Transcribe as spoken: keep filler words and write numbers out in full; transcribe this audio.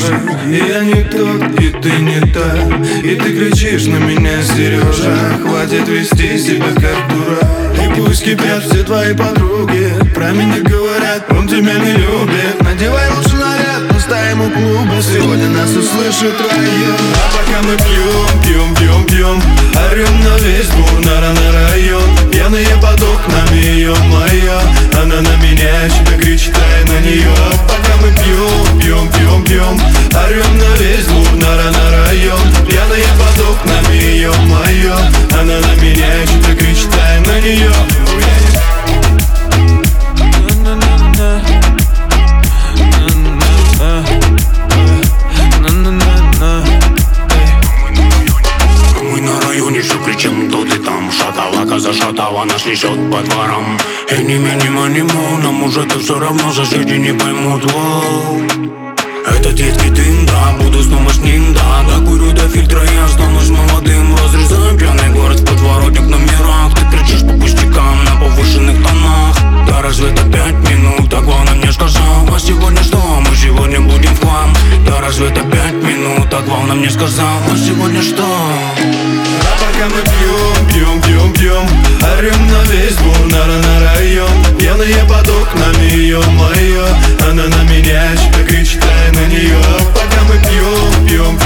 Сережа. И я не тот, и ты не та, и ты кричишь на меня, Сережа. Хватит вести себя как дурак. И пусть кипят все твои подруги, про меня говорят, он тебя не любит. Надевай лучше наряд, поставим у клуба, сегодня нас услышит район. А пока мы пьем, пьем, пьем, пьем, орем на весь двор, на на район. Пьяные под окнами, ё-моё, она на меня что-то кричит, а я на нее. Пока мы пьем, пьем, пьем, пьем, орем на весь двор, на на район. Пьяные под окнами, ё-моё, она на меня что-то кричит, а я на нее. Все кричим, тут и там. Шаталака зашатала, нашли счет по дворам. И не минима, не му, нам уже это все равно, соседи не поймут. Воу. Это детский дым, да, буду снова с ним, да. Докурю до фильтра и останусь молодым. Разрезаем пьяный город в подворотник в номерах. Ты кричишь по пустякам на повышенных тонах. Да разве это пять минут, а главное мне сказал. А сегодня что? Мы сегодня будем в хлам. Да разве это пять минут, а главное мне сказал. А сегодня что? Пока мы пьем, пьем, пьем, пьем, орем на весь двор, на на район. Пьяные под окнами, ё-моё, она на меня что-то кричит, а я на нее. Пока мы пьем, пьем,